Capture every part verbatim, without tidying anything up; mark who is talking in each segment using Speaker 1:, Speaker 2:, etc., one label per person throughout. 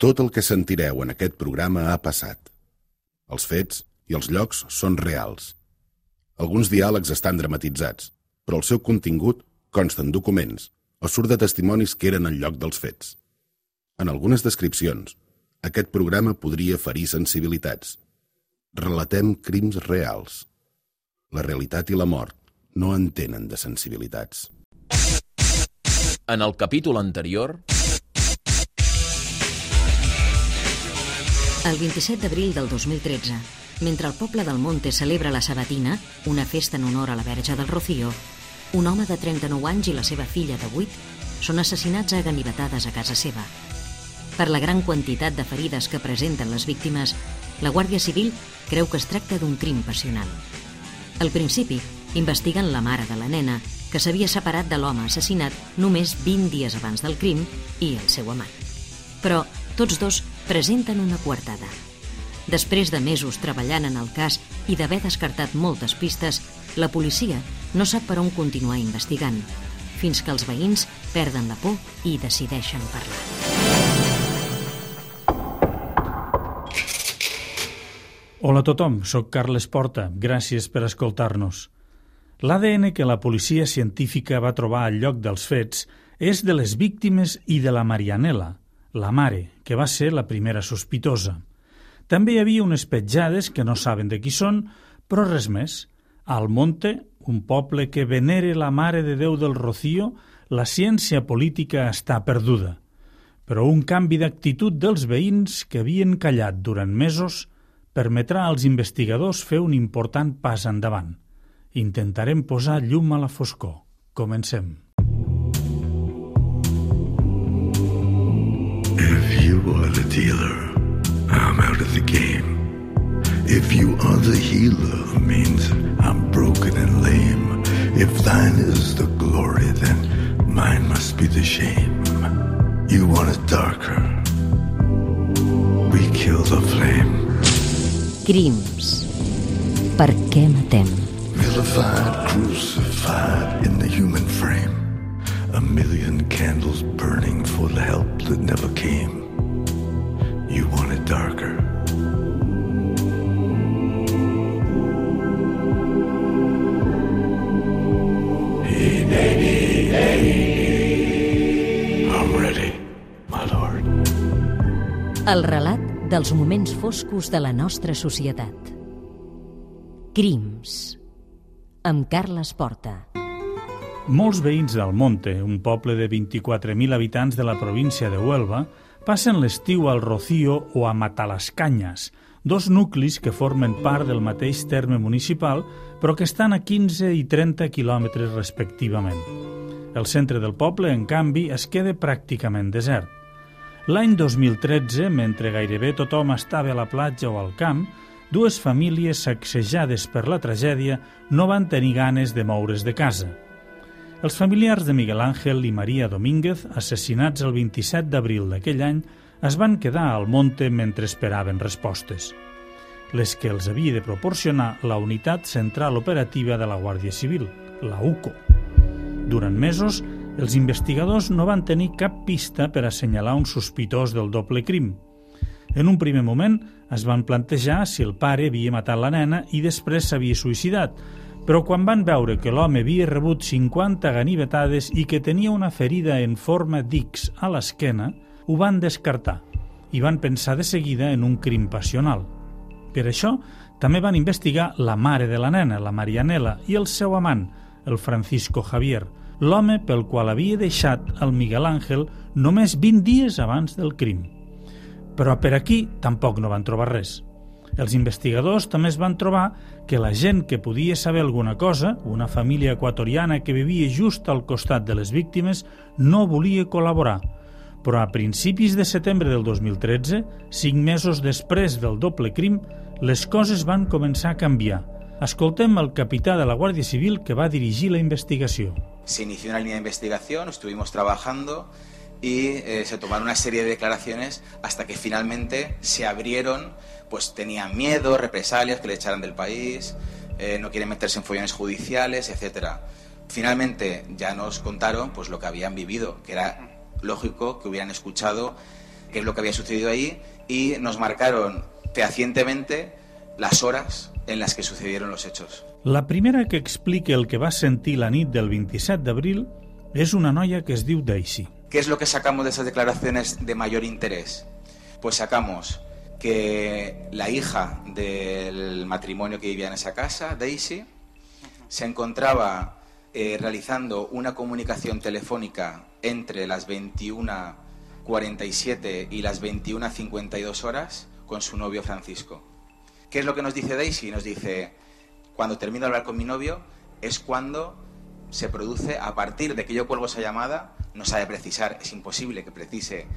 Speaker 1: Tot el que sentireu en aquest programa ha passat. Els fets i els llocs són reals. Alguns diàlegs estan dramatitzats, però el seu contingut consta en documents o surt de testimonis que eren al lloc dels fets. En algunes descripcions, aquest programa podria ferir sensibilitats. Relatem crims reals. La realitat i la mort no entenen de sensibilitats.
Speaker 2: En el capítol anterior...
Speaker 3: El vint-i-set d'abril del dos mil tretze, mentre el poble del Monte celebra la Sabatina, una festa en honor a la Verge del Rocío, un home de trenta-nou anys i la seva filla de vuit són assassinats a ganivetades a casa seva. Per la gran quantitat de ferides que presenten les víctimes, la Guàrdia Civil creu que es tracta d'un crim passional. Al principi, investiguen la mare de la nena, que s'havia separat de l'home assassinat només vint dies abans del crim, i el seu amant. Però tots dos presenten una coartada. Després de mesos treballant en el cas i d'haver descartat moltes pistes, la policia no sap per on continuar investigant, fins que els veïns perden la por i decideixen parlar.
Speaker 4: Hola a tothom, soc Carles Porta. Gràcies per escoltar-nos. L'A D N que la policia científica va trobar al lloc dels fets és de les víctimes i de la Marianela, la mare, que va ser la primera sospitosa. També hi havia unes petjades que no saben de qui són, però res més. Al Monte, un poble que venere la Mare de Déu del Rocío, la ciència política està perduda. Però un canvi d'actitud dels veïns que havien callat durant mesos permetrà als investigadors fer un important pas endavant. Intentarem posar llum a la foscor. Comencem.
Speaker 5: If you are the dealer, I'm out of the game. If you are the healer, means I'm broken and lame. If thine is the glory, then mine must be the shame. You want it darker, we kill the flame.
Speaker 3: Crims. Per què matem?
Speaker 5: Vilified, crucified in the human frame. A million candles burning for the help that never came. You want it darker. Hey, hey, hey. I'm ready, my lord.
Speaker 3: El relat dels moments foscos de la nostra societat. Crims. Amb Carles Porta.
Speaker 4: Molts veïns del Monte, un poble de vint-i-quatre mil habitants de la província de Huelva, passen l'estiu al Rocío o a Matalascanyes, dos nuclis que formen part del mateix terme municipal, però que estan a quinze i trenta quilòmetres respectivament. El centre del poble, en canvi, es queda pràcticament desert. L'any dos mil tretze, mentre gairebé tothom estava a la platja o al camp, dues famílies sacsejades per la tragèdia no van tenir ganes de moure's de casa. Els familiars de Miguel Ángel i Maria Domínguez, assassinats el vint-i-set d'abril d'aquell any, es van quedar al Monte mentre esperaven respostes. Les que els havia de proporcionar la Unitat Central Operativa de la Guàrdia Civil, la U C O. Durant mesos, els investigadors no van tenir cap pista per assenyalar un sospitós del doble crim. En un primer moment es van plantejar si el pare havia matat la nena i després s'havia suïcidat, però quan van veure que l'home havia rebut cinquanta ganivetades i que tenia una ferida en forma d'X a l'esquena, ho van descartar i van pensar de seguida en un crim passional. Per això, també van investigar la mare de la nena, la Marianela, i el seu amant, el Francisco Javier, l'home pel qual havia deixat el Miguel Ángel només vint dies abans del crim. Però per aquí tampoc no van trobar res. Els investigadors també es van trobar que la gent que podia saber alguna cosa, una família equatoriana que vivia just al costat de les víctimes, no volia col·laborar. Però a principis de setembre del dos mil tretze, cinc mesos després del doble crim, les coses van començar a canviar. Escoltem el capità de la Guàrdia Civil que va dirigir la investigació.
Speaker 6: Se inició una línea de investigación, estuvimos trabajando y eh, se tomaron una serie de declaraciones hasta que finalmente se abrieron, pues tenían miedo, represalias, que le echaran del país, eh, no quieren meterse en follones judiciales, etcétera. Finalmente ya nos contaron pues lo que habían vivido, que era lógico que hubieran escuchado qué es lo que había sucedido ahí y nos marcaron fehacientemente las horas en las que sucedieron los hechos.
Speaker 4: La primera que explica el que va sentir la nit del vint-i-set d'abril és una noia que es diu Daisy.
Speaker 6: ¿Qué es lo que sacamos de esas declaraciones de mayor interés? Pues sacamos que la hija del matrimonio que vivía en esa casa, Daisy, se encontraba eh, realizando una comunicación telefónica entre las veintiuna cuarenta y siete y las veintiuna cincuenta y dos horas con su novio Francisco. ¿Qué es lo que nos dice Daisy? Nos dice, cuando termino de hablar con mi novio, es cuando se produce, a partir de que yo cuelgo esa llamada, no sabe precisar, es imposible que precise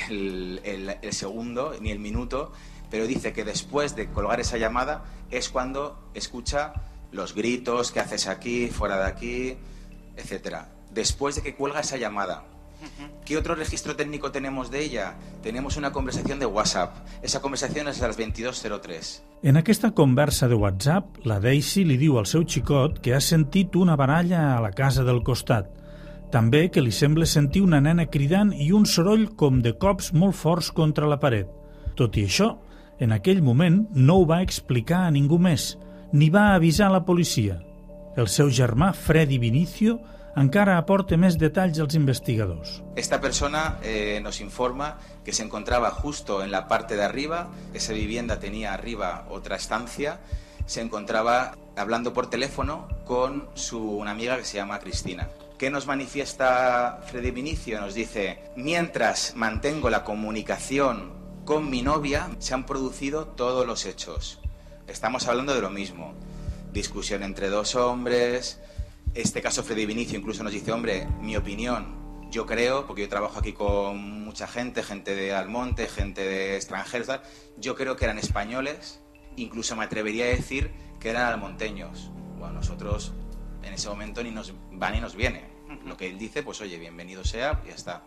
Speaker 6: el, el, el segundo ni el minuto, pero dice que después de colgar esa llamada es cuando escucha los gritos, ¿qué haces aquí?, fuera de aquí, etcétera. Después de que cuelga esa llamada. ¿Qué otro registro técnico tenemos de ella? Tenemos una conversación de WhatsApp. Esa conversación és a les veintidós cero tres.
Speaker 4: En aquesta conversa de WhatsApp, la Daisy li diu al seu xicot que ha sentit una baralla a la casa del costat. També que li sembla sentir una nena cridant i un soroll com de cops molt forts contra la paret. Tot i això, en aquell moment no ho va explicar a ningú més, ni va avisar a la policia. El seu germà, Freddy Vinicio, encara aporta més detalls als investigadors.
Speaker 6: Esta persona eh, nos informa que se encontraba justo en la parte de arriba, esa vivienda tenía arriba otra estancia, se encontraba hablando por teléfono con su, una amiga que se llama Cristina. ¿Qué nos manifiesta Freddy Vinicio? Nos dice, mientras mantengo la comunicación con mi novia, se han producido todos los hechos. Estamos hablando de lo mismo. Discusión entre dos hombres. Este caso Freddy Vinicio incluso nos dice, hombre, mi opinión, yo creo, porque yo trabajo aquí con mucha gente, gente de Almonte, gente de extranjeros, tal, yo creo que eran españoles, incluso me atrevería a decir que eran almonteños. Bueno, nosotros en ese momento ni nos va ni nos viene. Lo que él dice, pues oye, bienvenido sea, ya está.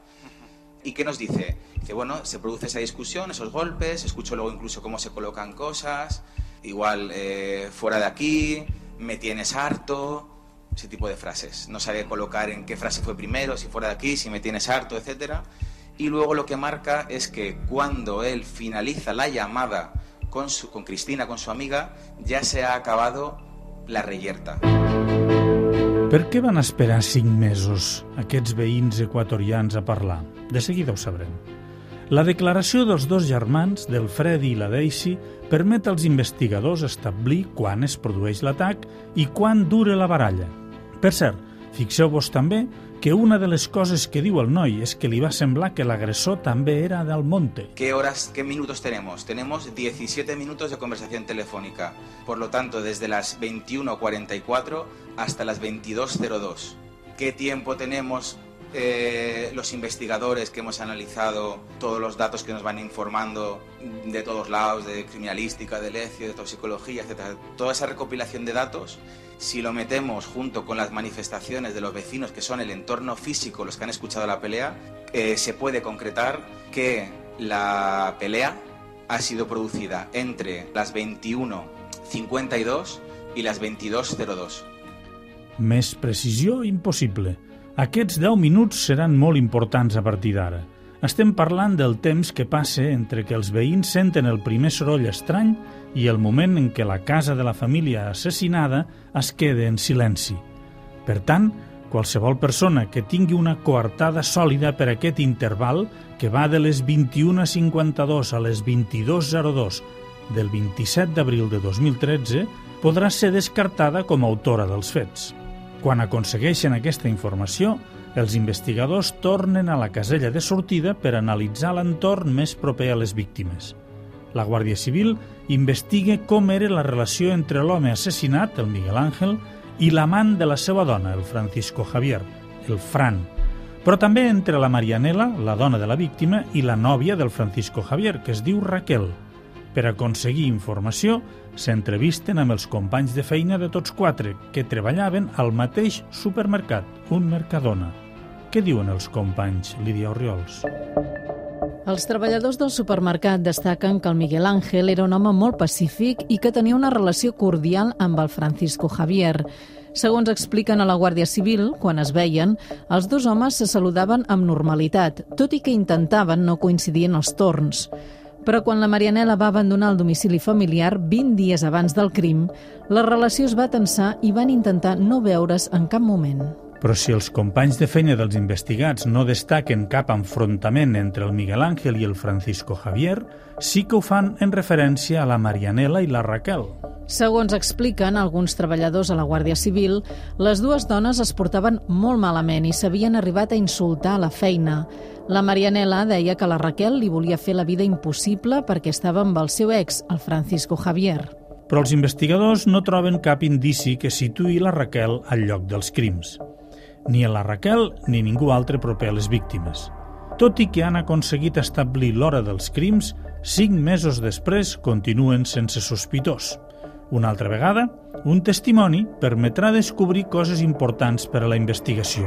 Speaker 6: ¿Y qué nos dice? Dice, bueno, se produce esa discusión, esos golpes, escucho luego incluso cómo se colocan cosas, igual eh, fuera de aquí, me tienes harto, ese tipo de frases. No sabe colocar en qué frase fue primero, si fuera de aquí, si me tienes harto, etcétera. Y luego lo que marca es que cuando él finaliza la llamada con, su, con Cristina, con su amiga, ya se ha acabado la reyerta.
Speaker 4: Per què van esperar cinc mesos aquests veïns equatorians a parlar? De seguida ho sabrem. La declaració dels dos germans, del Freddy i la Daisy, permet als investigadors establir quan es produeix l'atac i quan dura la baralla. Per cert, fixeu-vos també que una de les coses que diu el noi és que li va semblar que l'agressor també era del Monte.
Speaker 6: ¿Qué horas, qué minutos tenemos? Tenemos diecisiete minutos de conversación telefónica. Por lo tanto, desde las veintiuno cuarenta y cuatro hasta las veintidós cero dos. ¿Qué tiempo tenemos eh, los investigadores que hemos analizado todos los datos que nos van informando de todos lados, de criminalística, de lecio, de toxicología, etcétera? Toda esa recopilación de datos, si lo metemos junto con las manifestaciones de los vecinos, que son el entorno físico, los que han escuchado la pelea, eh, se puede concretar que la pelea ha sido producida entre las veintiuno cincuenta y dos y las veintidós cero dos.
Speaker 4: Més precisió impossible. Aquests deu minuts seran molt importants a partir d'ara. Estem parlant del temps que passa entre que els veïns senten el primer soroll estrany i el moment en què la casa de la família assassinada es queda en silenci. Per tant, qualsevol persona que tingui una coartada sòlida per aquest interval, que va de les vint-i-una cinquanta-dos a les veintidós zero dos del vint-i-set d'abril de dos mil tretze, podrà ser descartada com a autora dels fets. Quan aconsegueixen aquesta informació, els investigadors tornen a la casella de sortida per analitzar l'entorn més proper a les víctimes. La Guàrdia Civil investiga com era la relació entre l'home assassinat, el Miguel Ángel, i l'amant de la seva dona, el Francisco Javier, el Fran, però també entre la Marianela, la dona de la víctima, i la nòvia del Francisco Javier, que es diu Raquel. Per aconseguir informació, s'entrevisten amb els companys de feina de tots quatre, que treballaven al mateix supermercat, un Mercadona. Què diuen els companys, Lídia Orriols?
Speaker 7: Els treballadors del supermercat destaquen que el Miguel Ángel era un home molt pacífic i que tenia una relació cordial amb el Francisco Javier. Segons expliquen a la Guàrdia Civil, quan es veien, els dos homes se saludaven amb normalitat, tot i que intentaven no coincidir en els torns. Però quan la Marianela va abandonar el domicili familiar vint dies abans del crim, la relació es va tensar i van intentar no veure's en cap moment.
Speaker 4: Però si els companys de feina dels investigats no destaquen cap enfrontament entre el Miguel Ángel i el Francisco Javier, sí que ho fan en referència a la Marianela i la Raquel.
Speaker 7: Segons expliquen alguns treballadors a la Guàrdia Civil, les dues dones es portaven molt malament i s'havien arribat a insultar a la feina. La Marianela deia que la Raquel li volia fer la vida impossible perquè estava amb el seu ex, el Francisco Javier.
Speaker 4: Però els investigadors no troben cap indici que situï la Raquel al lloc dels crims. Ni a la Raquel ni ningú altre proper a les víctimes. Tot i que han aconseguit establir l'hora dels crims, cinc mesos després continuen sense sospitós. Una altra vegada, un testimoni permetrà descobrir coses importants per a la investigació.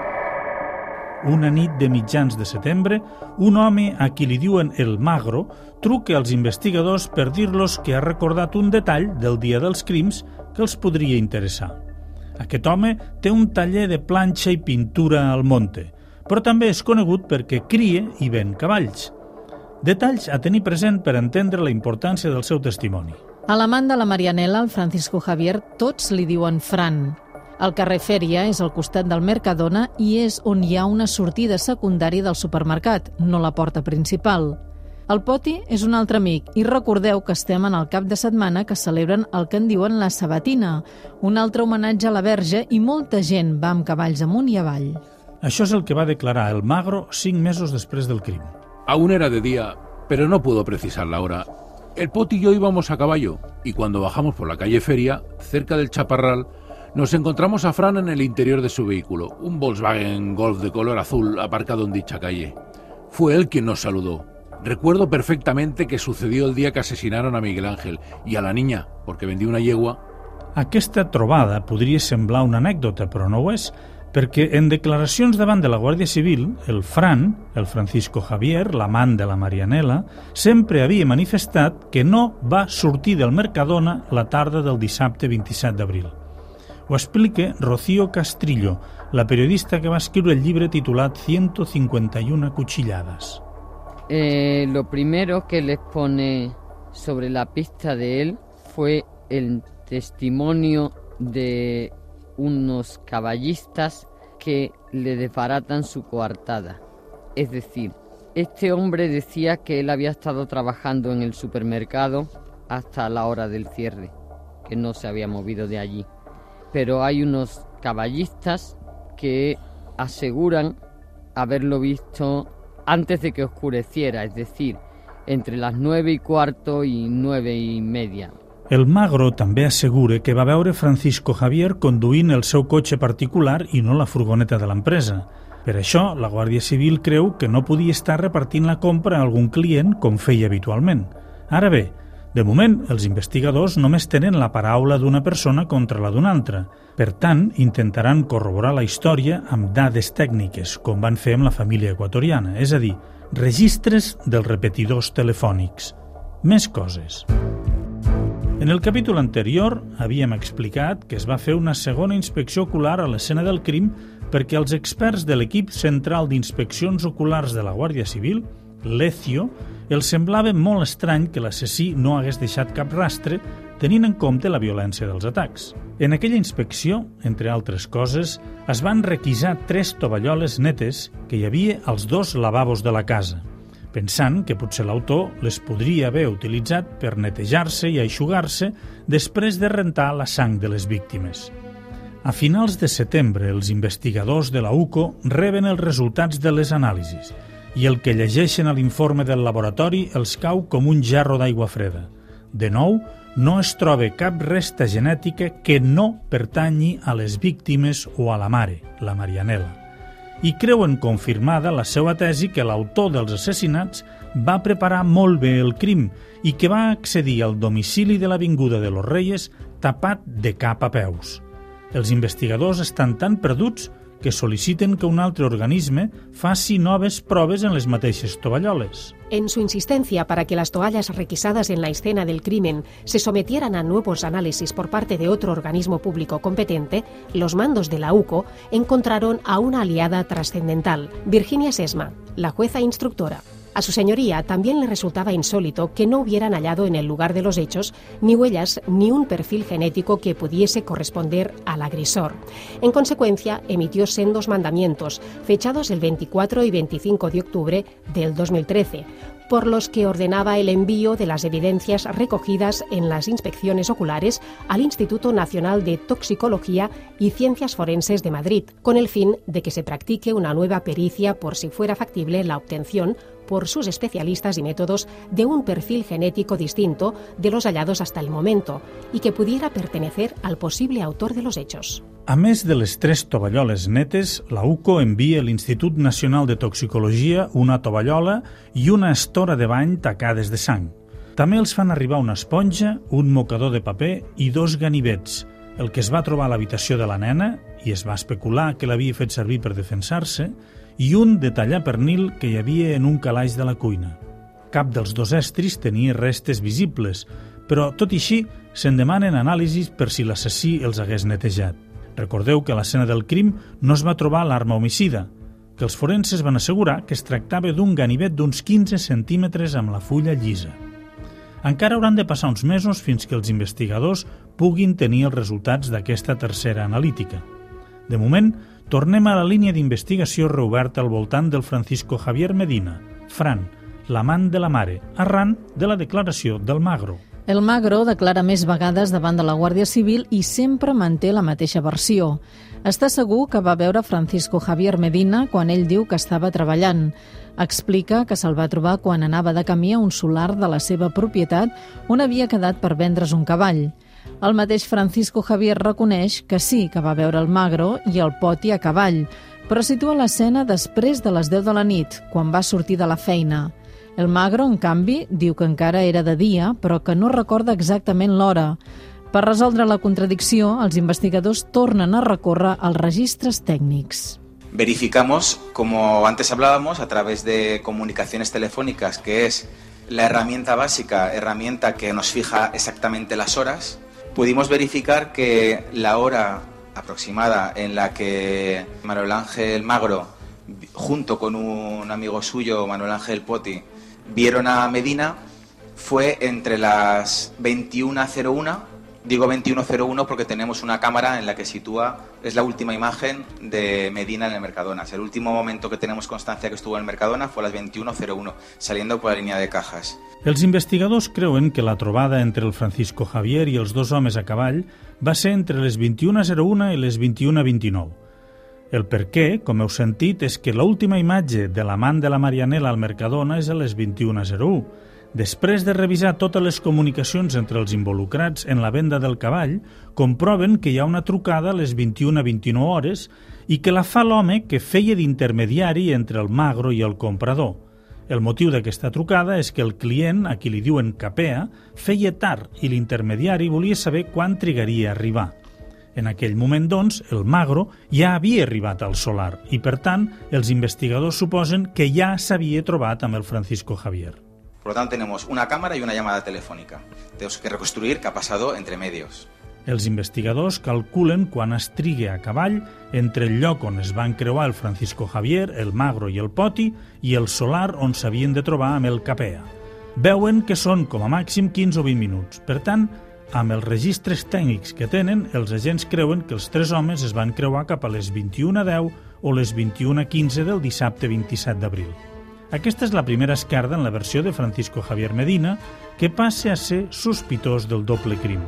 Speaker 4: Una nit de mitjans de setembre, un home a qui li diuen el Magro truca als investigadors per dir-los que ha recordat un detall del dia dels crims que els podria interessar. Aquest home té un taller de planxa i pintura al Monte, però també és conegut perquè cria i ven cavalls. Detalls a tenir present per entendre la importància del seu testimoni.
Speaker 7: A l'amant de la Marianela, el Francisco Javier, tots li diuen Fran. El carrer Fèria és al costat del Mercadona i és on hi ha una sortida secundària del supermercat, no la porta principal. El Poti és un altre amic i recordeu que estem en el cap de setmana que celebren el que en diuen la Sabatina, un altre homenatge a la Verge, i molta gent va amb cavalls amunt i avall.
Speaker 4: Això és el que va declarar el Magro cinc mesos després del crim.
Speaker 8: Aún era de día, pero no pudo precisar la hora. El Poti y yo íbamos a caballo y cuando bajamos por la calle Feria, cerca del Chaparral, nos encontramos a Fran en el interior de su vehículo, un Volkswagen Golf de color azul aparcado en dicha calle. Fue él quien nos saludó. Recuerdo perfectamente que sucedió el día que asesinaron a Miguel Ángel y a la niña, porque vendió una yegua.
Speaker 4: Aquesta trobada podria semblar una anècdota, però no ho és, perquè en declaracions davant de la Guàrdia Civil, el Fran, el Francisco Javier, l'amant de la Marianela, sempre havia manifestat que no va sortir del Mercadona la tarda del dissabte vint-i-set d'abril. Ho explica Rocío Castrillo, la periodista que va escriure el llibre titulat ciento cincuenta y una cuchilladas.
Speaker 9: Eh, lo primero que les pone sobre la pista de él fue el testimonio de unos caballistas que le desbaratan su coartada. Es decir, este hombre decía que él había estado trabajando en el supermercado hasta la hora del cierre, que no se había movido de allí. Pero hay unos caballistas que aseguran haberlo visto antes de que oscureciera, es decir, entre las nueve y cuarto y nueve y media.
Speaker 4: El Magro també assegura que va veure Francisco Javier conduint el seu cotxe particular i no la furgoneta de l'empresa. Per això, la Guàrdia Civil creu que no podia estar repartint la compra a algun client com feia habitualment. Ara bé, de moment, els investigadors només tenen la paraula d'una persona contra la d'una altra. Per tant, intentaran corroborar la història amb dades tècniques, com van fer amb la família equatoriana, és a dir, registres dels repetidors telefònics. Més coses. En el capítol anterior havíem explicat que es va fer una segona inspecció ocular a l'escena del crim perquè els experts de l'equip central d'inspeccions oculars de la Guàrdia Civil, l'ECIO, els semblava molt estrany que l'assassí no hagués deixat cap rastre tenint en compte la violència dels atacs. En aquella inspecció, entre altres coses, es van requisar tres tovalloles netes que hi havia als dos lavabos de la casa, pensant que potser l'autor les podria haver utilitzat per netejar-se i eixugar-se després de rentar la sang de les víctimes. A finals de setembre, els investigadors de la U C O reben els resultats de les anàlisis i el que llegeixen a l'informe del laboratori els cau com un gerro d'aigua freda. De nou, no es troba cap resta genètica que no pertanyi a les víctimes o a la mare, la Marianela, i creuen confirmada la seva tesi que l'autor dels assassinats va preparar molt bé el crim i que va accedir al domicili de l'Avinguda de los Reyes tapat de cap a peus. Els investigadors estan tan perduts que sol·liciten que un altre organisme faci noves proves en les mateixes tovalloles.
Speaker 10: En su insistencia para que las toallas requisadas en la escena del crimen se sometieran a nuevos análisis por parte de otro organismo público competente, los mandos de la U C O encontraron a una aliada trascendental, Virginia Sesma, la jueza instructora. A su señoría también le resultaba insólito que no hubieran hallado en el lugar de los hechos ni huellas ni un perfil genético que pudiese corresponder al agresor. En consecuencia, emitió sendos mandamientos, fechados el veinticuatro y veinticinco de octubre del dos mil trece, por los que ordenaba el envío de las evidencias recogidas en las inspecciones oculares al Instituto Nacional de Toxicología y Ciencias Forenses de Madrid, con el fin de que se practique una nueva pericia por si fuera factible la obtención por sus especialistas y métodos de un perfil genético distinto de los hallados hasta el momento y que pudiera pertenecer al posible autor de los hechos.
Speaker 4: A més de les tres tovalloles netes, la U C O envia a l'Institut Nacional de Toxicologia una tovallola i una estora de bany tacades de sang. També els fan arribar una esponja, un mocador de paper i dos ganivets, el que es va trobar a l'habitació de la nena, i es va especular que l'havia fet servir per defensar-se, i un de tallar pernil que hi havia en un calaix de la cuina. Cap dels dos estris tenia restes visibles, però, tot i així, se'n demanen anàlisis per si l'assassí els hagués netejat. Recordeu que a l'escena del crim no es va trobar l'arma homicida, que els forenses van assegurar que es tractava d'un ganivet d'uns quinze centímetres amb la fulla llisa. Encara hauran de passar uns mesos fins que els investigadors puguin tenir els resultats d'aquesta tercera analítica. De moment, tornem a la línia d'investigació reoberta al voltant del Francisco Javier Medina, Fran, l'amant de la mare, arran de la declaració del Magro.
Speaker 7: El Magro declara més vegades davant de la Guàrdia Civil i sempre manté la mateixa versió. Està segur que va veure Francisco Javier Medina quan ell diu que estava treballant. Explica que se'l va trobar quan anava de camí a un solar de la seva propietat on havia quedat per vendre's un cavall. El mateix Francisco Javier reconeix que sí que va veure el Magro i el Poti a cavall, però situa l'escena després de les deu de la nit, quan va sortir de la feina. El Magro, en canvi, diu que encara era de dia, però que no recorda exactament l'hora. Per resoldre la contradicció, els investigadors tornen a recórrer als registres tècnics.
Speaker 6: Verificamos, como antes hablábamos, a través de comunicaciones telefónicas, que es la herramienta básica, herramienta que nos fija exactamente las horas. Pudimos verificar que la hora aproximada en la que Manuel Ángel Magro, junto con un amigo suyo, Manuel Ángel Poti, vieron a Medina fue entre las veintiuna cero uno, digo veintiuno cero uno porque tenemos una cámara en la que sitúa, es la última imagen de Medina en el Mercadona. El último momento que tenemos constancia que estuvo en el Mercadona fue a las veintiuno cero uno, saliendo por la línea de cajas.
Speaker 4: Els investigadors creuen que la trobada entre el Francisco Javier i els dos homes a cavall va ser entre les vint-i-una zero una i les vint-i-una vint-i-nou. El per què, com heu sentit, és que l'última imatge de l'amant de la Marianela al Mercadona és a les vint-i-una zero u. Després de revisar totes les comunicacions entre els involucrats en la venda del cavall, comproven que hi ha una trucada a les vint-i-una vint-i-nou hores i que la fa l'home que feia d'intermediari entre el Magro i el comprador. El motiu d'aquesta trucada és que el client, a qui li diuen Capea, feia tard i l'intermediari volia saber quan trigaria a arribar. En aquell moment, doncs, el Magro ja havia arribat al solar i, per tant, els investigadors suposen que ja s'havia trobat amb el Francisco Javier.
Speaker 6: Por lo tanto, tenemos una cámara y una llamada telefónica. Tenemos que reconstruir qué ha pasado entre medios.
Speaker 4: Els investigadors calculen quan es trigue a cavall entre el lloc on es van creuar el Francisco Javier, el Magro i el Poti i el solar on s'havien de trobar amb el Capea. Veuen que són com a màxim quinze o vint minuts. Per tant, amb els registres tècnics que tenen, els agents creuen que els tres homes es van creuar cap a les vint-i-una deu o les vint-i-una quinze del dissabte vint-i-set d'abril. Aquesta és la primera esquerda en la versió de Francisco Javier Medina, que passa a ser sospitós del doble crim.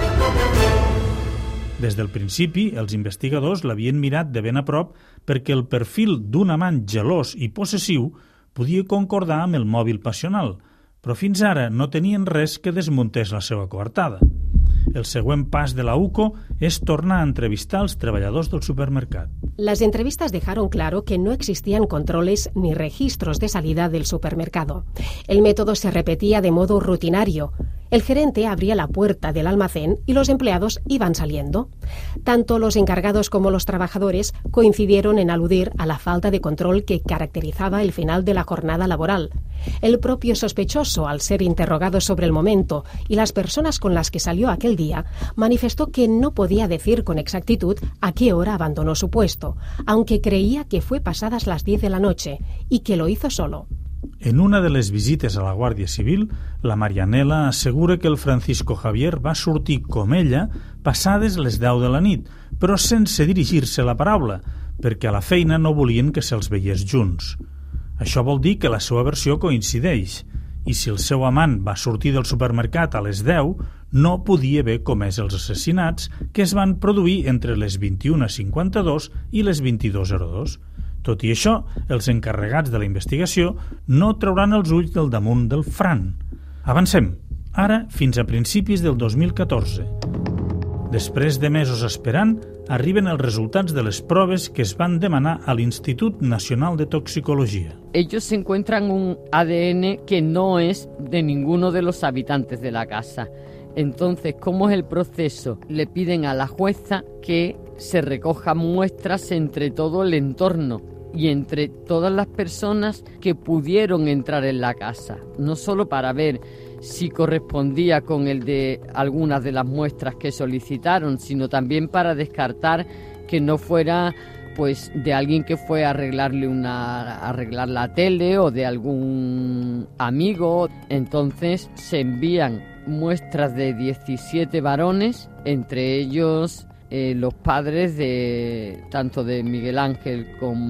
Speaker 4: Des del principi, els investigadors l'havien mirat de ben a prop perquè el perfil d'un amant gelós i possessiu podia concordar amb el mòbil passional, però fins ara no tenien res que desmuntés la seva coartada. El següent pas de la U C O es tornar a entrevistar als treballadors del supermercat.
Speaker 10: Las entrevistas dejaron claro que no existían controles ni registros de salida del supermercado. El método se repetía de modo rutinario. El gerente abría la puerta del almacén y los empleados iban saliendo. Tanto los encargados como los trabajadores coincidieron en aludir a la falta de control que caracterizaba el final de la jornada laboral. El propio sospechoso, al ser interrogado sobre el momento y las personas con las que salió aquel día, manifestó que no podía decir con exactitud a qué hora abandonó su puesto, aunque creía que fue pasadas las diez de la noche y que lo hizo solo.
Speaker 4: En una de les visites a la Guàrdia Civil, la Marianela assegura que el Francisco Javier va sortir com ella passades les deu de la nit, però sense dirigir-se la paraula, perquè a la feina no volien que se'ls veiés junts. Això vol dir que la seva versió coincideix, i si el seu amant va sortir del supermercat a les deu, no podia haver comès els assassinats que es van produir entre les vint-i-una cinquanta-dos i les vint-i-dos zero dos. Tot i això, els encarregats de la investigació no trauran els ulls del damunt del Fran. Avancem, ara fins a principis del dos mil catorze. Després de mesos esperant, arriben els resultats de les proves que es van demanar a l'Institut Nacional de Toxicologia.
Speaker 9: Ellos encuentran un A D N que no es de ninguno de los habitantes de la casa. Entonces, ¿cómo es el proceso? Le piden a la jueza que se recojan muestras entre todo el entorno y entre todas las personas que pudieron entrar en la casa, no solo para ver si correspondía con el de algunas de las muestras que solicitaron, sino también para descartar que no fuera pues de alguien que fue a arreglarle una arreglar la tele o de algún amigo. Entonces se envían muestras de diecisiete varones, entre ellos eh, los padres de tanto de Miguel Ángel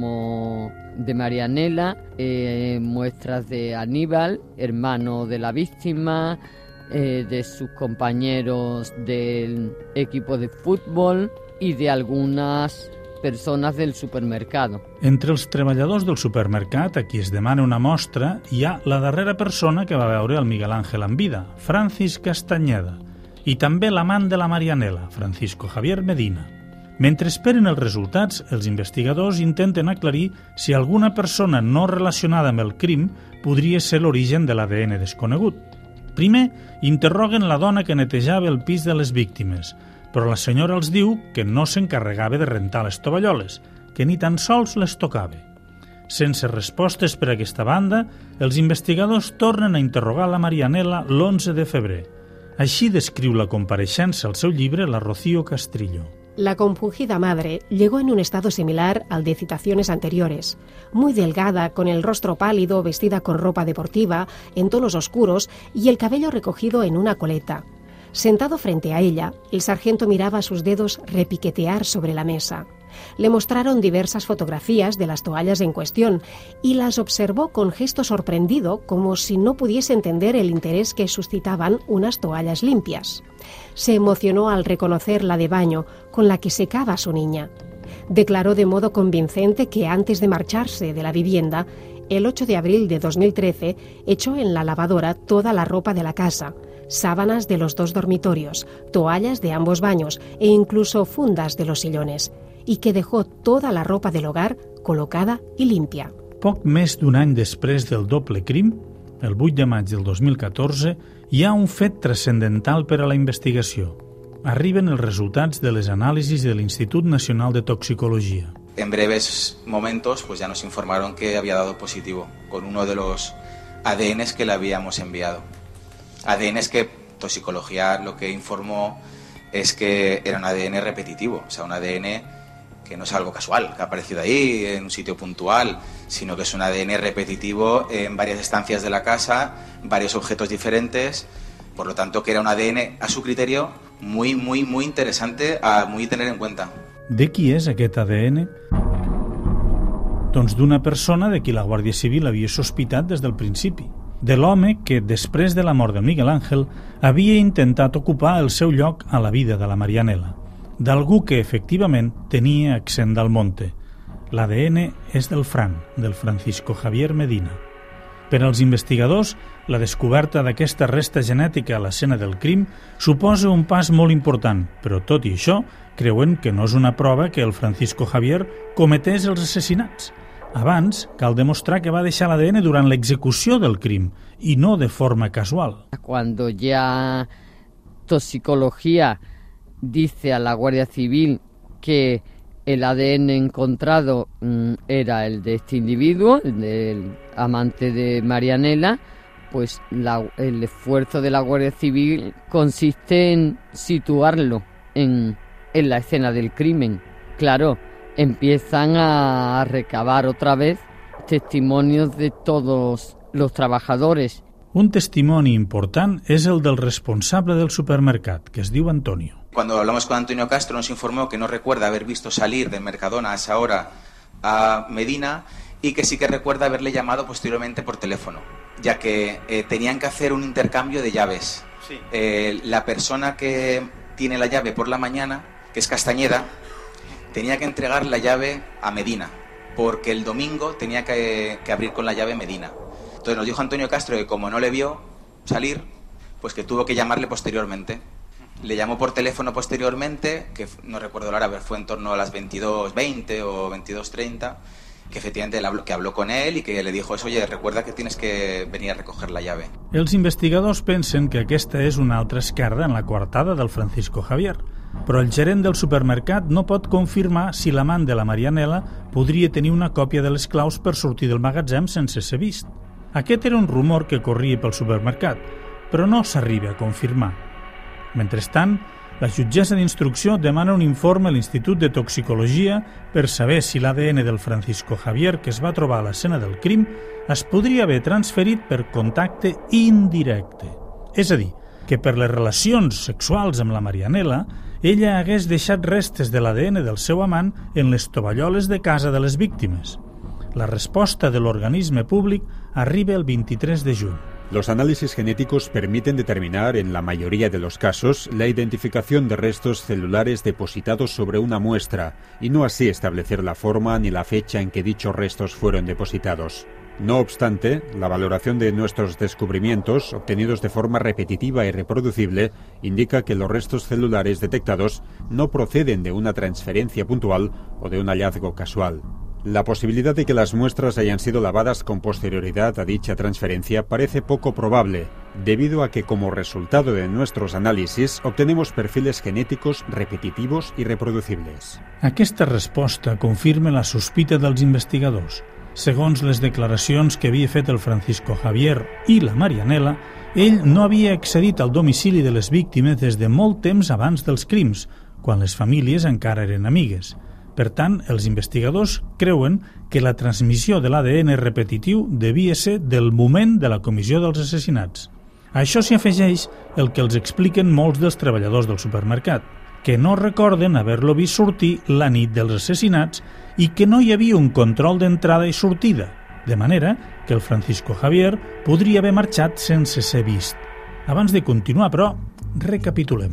Speaker 9: como de Marianela, eh, muestras de Aníbal, hermano de la víctima, eh, de sus compañeros del equipo de fútbol y de algunas persones del supermercado.
Speaker 4: Entre els treballadors del supermercat a qui es demana una mostra hi ha la darrera persona que va veure el Miguel Ángel en vida, Francis Castañeda, i també l'amant de la Marianela, Francisco Javier Medina. Mentre esperen els resultats, els investigadors intenten aclarir si alguna persona no relacionada amb el crim podria ser l'origen de l'A D N desconegut. Primer, interroguen la dona que netejava el pis de les víctimes, però la senyora els diu que no s'encarregava de rentar les tovalloles, que ni tan sols les tocava. Sense respostes per aquesta banda, els investigadors tornen a interrogar la Marianela l'onze de febrer. Així descriu la compareixença al seu llibre la Rocío Castrillo.
Speaker 10: La compungida madre llegó en un estado similar al de citaciones anteriores, muy delgada, con el rostro pálido, vestida con ropa deportiva, en tonos oscuros y el cabello recogido en una coleta. Sentado frente a ella, el sargento miraba sus dedos repiquetear sobre la mesa. Le mostraron diversas fotografías de las toallas en cuestión y las observó con gesto sorprendido, como si no pudiese entender el interés que suscitaban unas toallas limpias. Se emocionó al reconocer la de baño con la que secaba a su niña. Declaró de modo convincente que antes de marcharse de la vivienda, el ocho de abril de dos mil trece, echó en la lavadora toda la ropa de la casa, sábanas de los dos dormitorios, toallas de ambos baños e incluso fundas de los sillones, y que dejó toda la ropa del hogar colocada i limpia.
Speaker 4: Poc més d'un any després del doble crim, el vuit de maig del dos mil catorze, hi ha un fet transcendental per a la investigació. Arriben els resultats de les anàlisis de l'Institut Nacional de Toxicologia.
Speaker 6: En breves momentos pues ya nos informaron que había dado positivo con uno de los A D Ns que le habíamos enviado. A D Ns que toxicología lo que informó es que era un A D N repetitivo, o sea, un A D N que no es algo casual, que ha aparecido ahí en un sitio puntual, sino que es un A D N repetitivo en varias estancias de la casa, varios objetos diferentes, por lo tanto que era un A D N a su criterio muy, muy, muy interesante a muy tener en cuenta.
Speaker 4: De qui és aquest A D N? Doncs d'una persona de qui la Guàrdia Civil havia sospitat des del principi, de l'home que, després de la mort de Miguel Ángel, havia intentat ocupar el seu lloc a la vida de la Marianela, d'algú que, efectivament, tenia accent del monte. L'A D N és del Fran, del Francisco Javier Medina. Per als investigadors, la descoberta d'aquesta resta genètica a l'escena del crim suposa un pas molt important, però tot i això, creuen que no és una prova que el Francisco Javier cometés els assassinats. Abans, cal demostrar que va deixar l'A D N durant l'execució del crim i no de forma casual.
Speaker 9: Cuando ya toxicología dice a la Guardia Civil que el A D N encontrado mmm, era el de este individuo, el del amante de Marianela, pues la, el esfuerzo de la Guardia Civil consiste en situarlo en, en la escena del crimen. Claro, empiezan a recabar otra vez testimonios de todos los trabajadores.
Speaker 4: Un testimoni important és el del responsable del supermercat, que es diu Antonio.
Speaker 6: Cuando hablamos con Antonio Castro nos informó que no recuerda haber visto salir del Mercadona a esa hora a Medina y que sí que recuerda haberle llamado posteriormente por teléfono, ya que eh, tenían que hacer un intercambio de llaves. Sí. Eh, la persona que tiene la llave por la mañana, que es Castañeda, tenía que entregar la llave a Medina, porque el domingo tenía que, que abrir con la llave Medina. Entonces nos dijo Antonio Castro que como no le vio salir, pues que tuvo que llamarle posteriormente. Le llamó por teléfono posteriormente, que no recuerdo la hora, fue en torno a las veintidós veinte o veintidós treinta, que efectivamente habló, que habló con él y que le dijo eso, oye, recuerda que tienes que venir a recoger la llave.
Speaker 4: Els investigadors pensen que aquesta és una altra esquerda en la coartada del Francisco Javier, però el gerent del supermercat no pot confirmar si l'amant de la Marianela podria tenir una còpia de les claus per sortir del magatzem sense ser vist. Aquest era un rumor que corria pel supermercat, però no s'arriba a confirmar. Mentrestant, la jutgessa d'instrucció demana un informe a l'Institut de Toxicologia per saber si l'A D N del Francisco Javier que es va trobar a l'escena del crim es podria haver transferit per contacte indirecte. És a dir, que per les relacions sexuals amb la Marianela, ella hagués deixat restes de l'A D N del seu amant en les tovalloles de casa de les víctimes. La resposta de l'organisme públic arriba el veintitrés de juny.
Speaker 11: Los análisis genéticos permiten determinar, en la mayoría de los casos, la identificación de restos celulares depositados sobre una muestra y no así establecer la forma ni la fecha en que dichos restos fueron depositados. No obstante, la valoración de nuestros descubrimientos, obtenidos de forma repetitiva y reproducible, indica que los restos celulares detectados no proceden de una transferencia puntual o de un hallazgo casual. La posibilidad de que las muestras hayan sido lavadas con posterioridad a dicha transferencia parece poco probable, debido a que como resultado de nuestros análisis obtenemos perfiles genéticos repetitivos i reproducibles.
Speaker 4: Aquesta resposta confirma la sospita dels investigadors. Segons les declaracions que havia fet el Francisco Javier i la Marianela, ell no havia accedit al domicili de les víctimes des de molt temps abans dels crims, quan les famílies encara eren amigues. Per tant, els investigadors creuen que la transmissió de l'A D N repetitiu devia ser del moment de la comissió dels assassinats. A això s'hi afegeix el que els expliquen molts dels treballadors del supermercat, que no recorden haver-lo vist sortir la nit dels assassinats i que no hi havia un control d'entrada i sortida, de manera que el Francisco Javier podria haver marxat sense ser vist. Abans de continuar, però, recapitulem.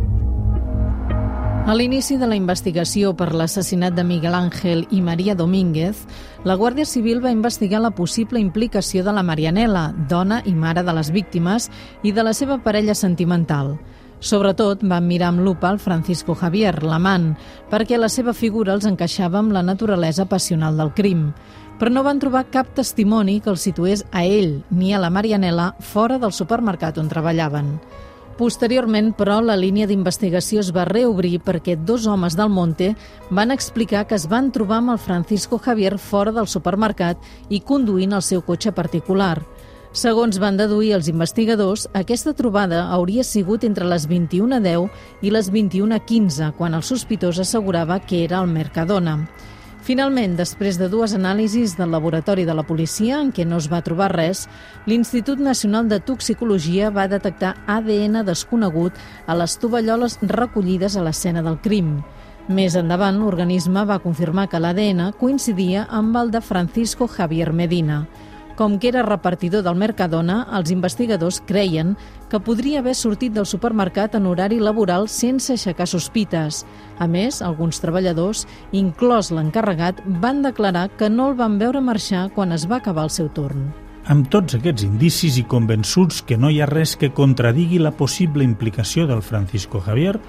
Speaker 7: A l'inici de la investigació per l'assassinat de Miguel Ángel i María Domínguez, la Guàrdia Civil va investigar la possible implicació de la Marianela, dona i mare de les víctimes, i de la seva parella sentimental. Sobretot van mirar amb lupa el Francisco Javier, l'amant, perquè la seva figura els encaixava amb la naturalesa passional del crim. Però no van trobar cap testimoni que el situés a ell ni a la Marianela fora del supermercat on treballaven. Posteriorment, però, la línia d'investigació es va reobrir perquè dos homes del Monte van explicar que es van trobar amb el Francisco Javier fora del supermercat i conduint el seu cotxe particular. Segons van deduir els investigadors, aquesta trobada hauria sigut entre les vint-i-una deu i les vint-i-una quinze, quan el sospitós assegurava que era al Mercadona. Finalment, després de dues anàlisis del laboratori de la policia en què no es va trobar res, l'Institut Nacional de Toxicologia va detectar A D N desconegut a les tovalloles recollides a l'escena del crim. Més endavant, l'organisme va confirmar que l'A D N coincidia amb el de Francisco Javier Medina. Com que era repartidor del Mercadona, els investigadors creien que podria haver sortit del supermercat en horari laboral sense aixecar sospites. A més, alguns treballadors, inclòs l'encarregat, van declarar que no el van veure marxar quan es va acabar el seu torn.
Speaker 4: Amb tots aquests indicis i convençuts que no hi ha res que contradigui la possible implicació del Francisco Javier,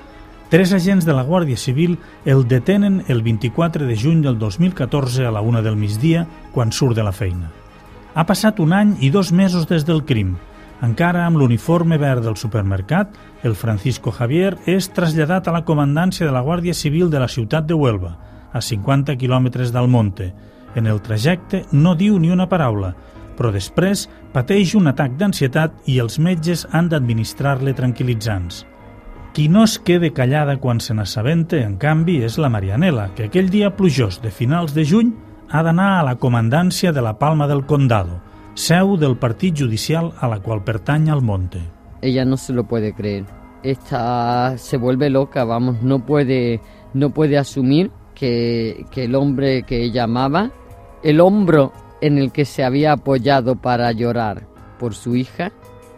Speaker 4: Tres agents de la Guàrdia Civil el detenen el vint-i-quatre de juny del dos mil catorze a la una del migdia, quan surt de la feina. Ha passat un any i dos mesos des del crim. Encara amb l'uniforme verd del supermercat, el Francisco Javier és traslladat a la comandància de la Guàrdia Civil de la ciutat de Huelva, a cinquanta quilòmetres d'Almonte. En el trajecte no diu ni una paraula, però després pateix un atac d'ansietat i els metges han d'administrar-li tranquil·litzants. Qui no es quede callada quan se n'assabente, en canvi, és la Marianela, que aquell dia plujós de finals de juny ha d'anar a la comandància de la Palma del Condado, seu del partit judicial a la qual pertany Almonte.
Speaker 9: Ella no se lo puede creer. Esta se vuelve loca, vamos, no puede, no puede asumir que, que el hombre que ella amaba, el hombro en el que se había apoyado para llorar por su hija,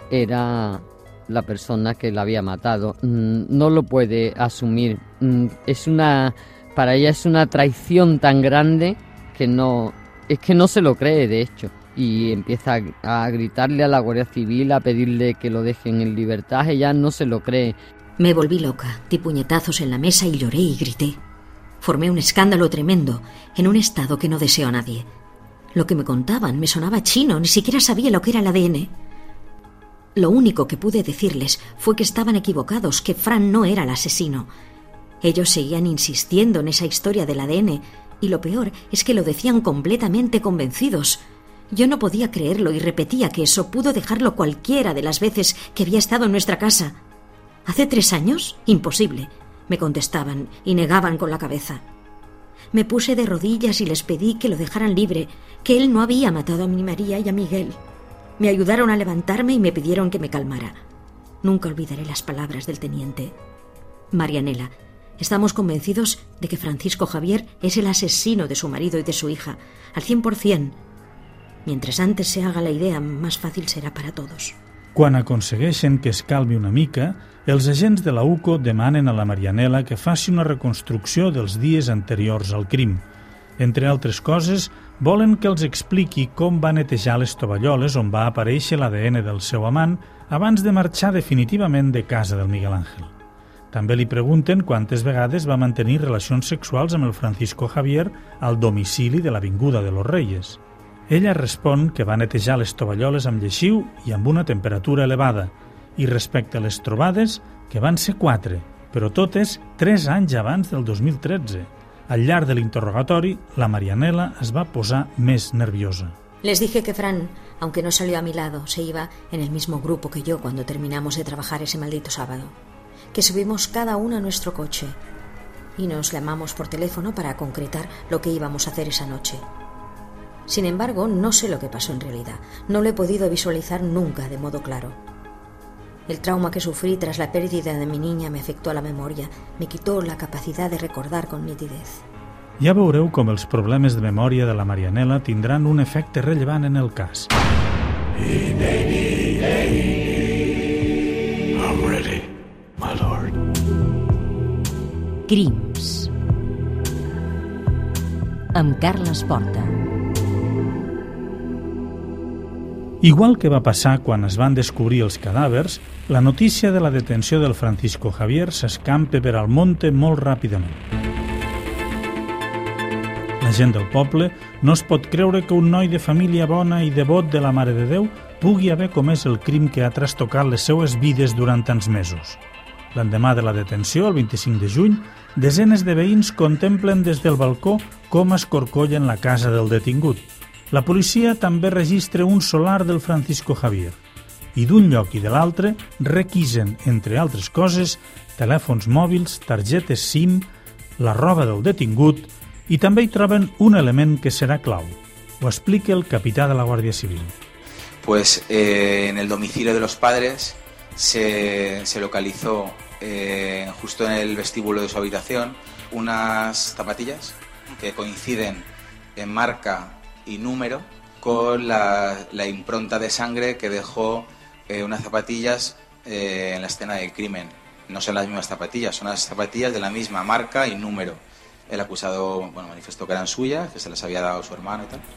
Speaker 9: era la persona que la había matado. No lo puede asumir. Es una, para ella es una traición tan grande que no, es que no se lo cree, de hecho. Y empieza a, a gritarle a la Guardia Civil, a pedirle que lo dejen en libertad. Ella no se lo cree.
Speaker 3: Me volví loca, di puñetazos en la mesa y lloré y grité. Formé un escándalo tremendo, en un estado que no deseo a nadie. Lo que me contaban me sonaba chino, ni siquiera sabía lo que era el A D N. Lo único que pude decirles fue que estaban equivocados, que Fran no era el asesino. Ellos seguían insistiendo en esa historia del A D N, y lo peor es que lo decían completamente convencidos. Yo no podía creerlo y repetía que eso pudo dejarlo cualquiera de las veces que había estado en nuestra casa. ¿Hace tres años? Imposible, me contestaban y negaban con la cabeza. Me puse de rodillas y les pedí que lo dejaran libre, que él no había matado a mi María y a Miguel. Me ayudaron a levantarme y me pidieron que me calmara. Nunca olvidaré las palabras del teniente. Marianela, estamos convencidos de que Francisco Javier es el asesino de su marido y de su hija, al cien por cien. Mientras antes se haga la idea, más fàcil serà per a tots.
Speaker 4: Quan aconsegueixen que es calmi una mica, els agents de la U C O demanen a la Marianela que faci una reconstrucció dels dies anteriors al crim. Entre altres coses, volen que els expliqui com va netejar les tovalloles on va aparèixer l'A D N del seu amant abans de marxar definitivament de casa del Miguel Ángel. També li pregunten quantes vegades va mantenir relacions sexuals amb el Francisco Javier al domicili de l'Avinguda de los Reyes. Ella respon que va netejar les tovalloles amb lleixiu i amb una temperatura elevada, i respecte a les trobades, que van ser quatre, però totes tres anys abans del dos mil tretze. Al llarg de l'interrogatori, la Marianela es va posar més nerviosa.
Speaker 3: Les dije que Fran, aunque no salió a mi lado, se iba en el mismo grupo que yo cuando terminamos de trabajar ese maldito sábado. Que subimos cada uno a nuestro coche y nos llamamos por teléfono para concretar lo que íbamos a hacer esa noche. Sin embargo, no sé lo que pasó en realidad. No lo he podido visualizar nunca de modo claro. El trauma que sufrí tras la pérdida de mi niña me afectó a la memoria, me quitó la capacidad de recordar con nitidez.
Speaker 4: Ja veureu com els problemes de memòria de la Marianela tindran un efecte rellevant en el cas.
Speaker 5: I'm ready, my lord.
Speaker 3: Crims. Amb Carles Porta.
Speaker 4: Igual que va passar quan es van descobrir els cadàvers, la notícia de la detenció del Francisco Javier s'escampa per Almonte molt ràpidament. La gent del poble no es pot creure que un noi de família bona i devot de la Mare de Déu pugui haver comès el crim que ha trastocat les seues vides durant tants mesos. L'endemà de la detenció, el vint-i-cinc de juny, desenes de veïns contemplen des del balcó com escorcollen la casa del detingut. La policia també registra un solar del Francisco Javier i d'un lloc i de l'altre requisen, entre altres coses, telèfons mòbils, targetes SIM, la roba del detingut i també hi troben un element que serà clau. Ho explica el capità de la Guàrdia Civil.
Speaker 6: Pues eh, en el domicilio de los padres se, se localizó eh, justo en el vestíbulo de su habitación unas zapatillas que coinciden en marca y número con la, la impronta de sangre que dejó eh, unas zapatillas eh, en la escena del crimen. No son las mismas zapatillas, son las zapatillas de la misma marca y número. El acusado bueno, manifestó que eran suyas, que se las había dado su hermano y tal.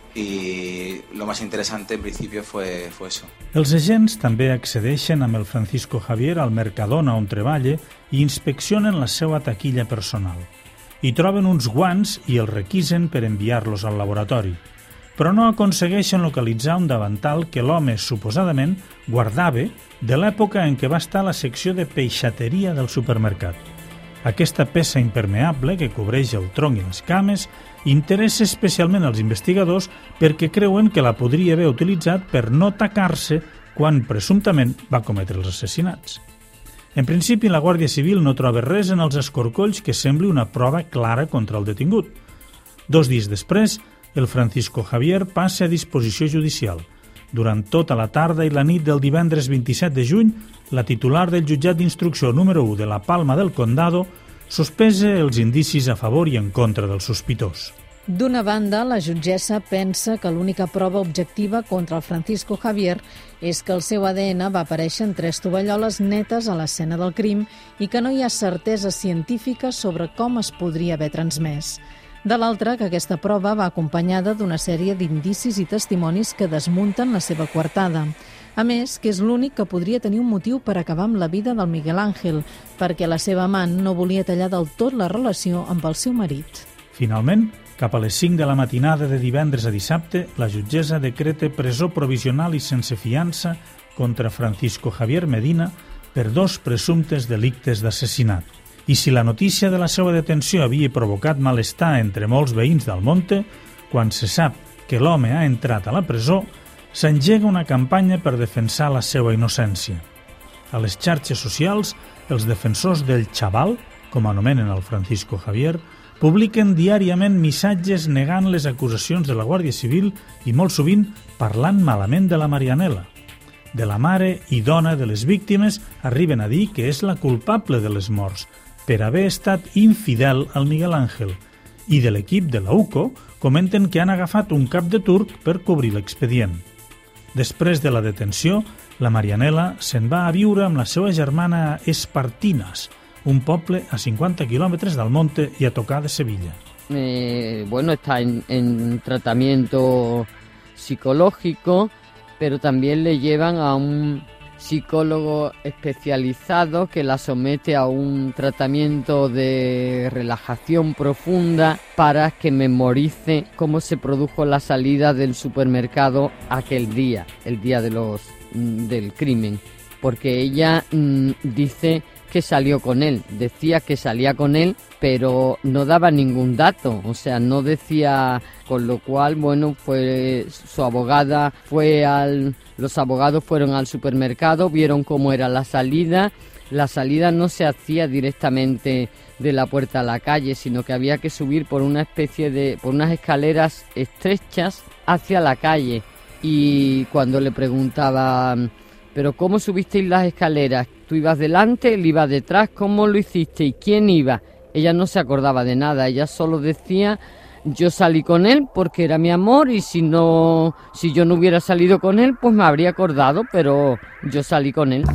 Speaker 6: y lo más interesante en principio fue, fue eso.
Speaker 4: Els agents també accedeixen amb el Francisco Javier al Mercadona on treballa i inspeccionen la seva taquilla personal. Hi troben uns guants i els requisen per enviar-los al laboratori, però no aconsegueixen localitzar un davantal que l'home suposadament guardava de l'època en què va estar a la secció de peixateria del supermercat. Aquesta peça impermeable que cobreix el tronc i les cames interessa especialment als investigadors perquè creuen que la podria haver utilitzat per no tacar-se quan presumptament va cometre els assassinats. En principi, la Guàrdia Civil no troba res en els escorcolls que sembli una prova clara contra el detingut. Dos dies després, el Francisco Javier passa a disposició judicial. Durant tota la tarda i la nit del divendres vint-i-set de juny, la titular del jutjat d'instrucció número u de la Palma del Condado sospesa els indicis a favor i en contra del sospitós.
Speaker 7: D'una banda, la jutgessa pensa que l'única prova objectiva contra el Francisco Javier és que el seu A D N va aparèixer en tres tovalloles netes a l'escena del crim i que no hi ha certesa científica sobre com es podria haver transmès. De l'altra, que aquesta prova va acompanyada d'una sèrie d'indicis i testimonis que desmunten la seva coartada. A més, que és l'únic que podria tenir un motiu per acabar amb la vida del Miguel Ángel, perquè la seva amant no volia tallar del tot la relació amb el seu marit.
Speaker 4: Finalment, cap a les cinc de la matinada de divendres a dissabte, la jutgessa decreta presó provisional i sense fiança contra Francisco Javier Medina per dos presumptes delictes d'assassinat. I si la notícia de la seva detenció havia provocat malestar entre molts veïns del Monte, quan se sap que l'home ha entrat a la presó, s'engega una campanya per defensar la seva innocència. A les xarxes socials, els defensors del xaval, com anomenen el Francisco Javier, publiquen diàriament missatges negant les acusacions de la Guàrdia Civil i molt sovint parlant malament de la Marianela. De la mare i dona de les víctimes arriben a dir que és la culpable de les morts per haver estat infidel al Miguel Ángel, i de l'equip de la U C O comenten que han agafat un cap de turc per cobrir l'expedient. Després de la detenció, la Marianela se'n va a viure amb la seva germana a Espartinas, un poble a cincuenta kilómetros del Monte y a tocar de Sevilla.
Speaker 9: Eh, bueno, está en, en tratamiento psicológico, pero también le llevan a un psicólogo especializado que la somete a un tratamiento de relajación profunda para que memorice cómo se produjo la salida del supermercado aquel día, el día de los, del crimen, porque ella mmm, dice que salió con él, decía que salía con él, pero no daba ningún dato, o sea, no decía, con lo cual, bueno, fue su abogada, fue al, los abogados fueron al supermercado, vieron cómo era la salida, la salida no se hacía directamente de la puerta a la calle, sino que había que subir por una especie de, por unas escaleras estrechas hacia la calle, y cuando le preguntaba, ¿pero cómo subisteis las escaleras? ¿Tú ibas delante, él iba detrás? ¿Cómo lo hiciste y quién iba? Ella no se acordaba de nada, ella solo decía, yo salí con él porque era mi amor y si no, si yo no hubiera salido con él, pues me habría acordado, pero yo salí con él.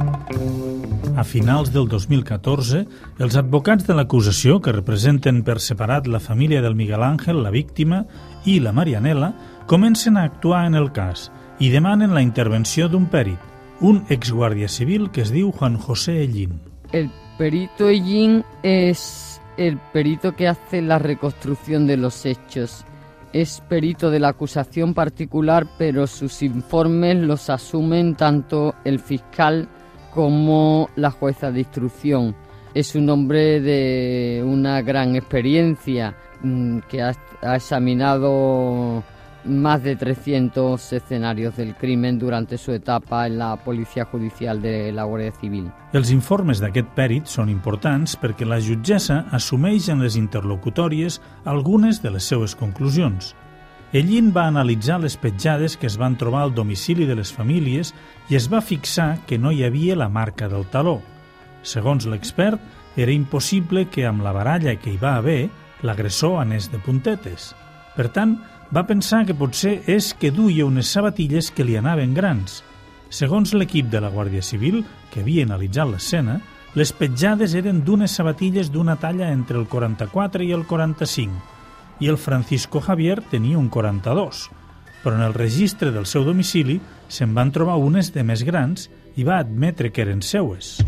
Speaker 4: A finals del dos mil catorze, els advocats de l'acusació, que representen per separat la família del Miguel Ángel, la víctima, i la Marianela, comencen a actuar en el cas i demanen la intervenció d'un pèrit, un exguàrdia civil que es diu Juan José Ellín.
Speaker 9: El perito Ellín es el perito que hace la reconstrucción de los hechos. Es perito de la acusación particular, pero sus informes los asumen tanto el fiscal como la jueza de instrucción. Es un hombre de una gran experiencia que ha, ha examinado más de trescientos escenarios del crimen durante su etapa en la Policía Judicial de la Guàrdia Civil.
Speaker 4: Els informes d'aquest pèrit són importants perquè la jutgessa assumeix en les interlocutòries algunes de les seues conclusions. Ellín va analitzar les petjades que es van trobar al domicili de les famílies i es va fixar que no hi havia la marca del taló. Segons l'expert, era impossible que amb la baralla que hi va haver l'agressor anés de puntetes. Per tant, va pensar que potser és que duia unes sabatilles que li anaven grans. Segons l'equip de la Guàrdia Civil, que havia analitzat l'escena, les petjades eren d'unes sabatilles d'una talla entre el quaranta-quatre i el quaranta-cinc. i el Francisco Javier tenia un quaranta-dos, però en el registre del seu domicili se'n van trobar unes de més grans i va admetre que eren seues.